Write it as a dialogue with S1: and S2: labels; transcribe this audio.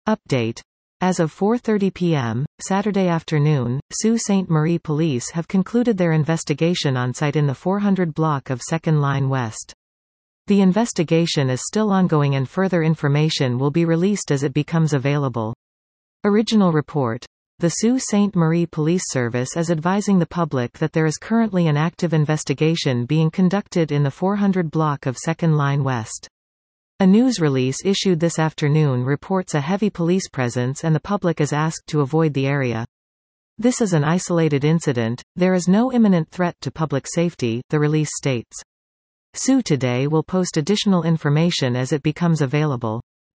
S1: Update. As of 4:30 p.m., Saturday afternoon, Sault Ste. Marie police have concluded their investigation on site in the 400 block of 2nd Line West. The investigation is still ongoing and further information will be released as it becomes available. Original report. The Sault Ste. Marie Police Service is advising the public that there is currently an active investigation being conducted in the 400 block of 2nd Line West. A news release issued this afternoon reports a heavy police presence and the public is asked to avoid the area. This is an isolated incident, there is no imminent threat to public safety, the release states. Sault Today will post additional information as it becomes available.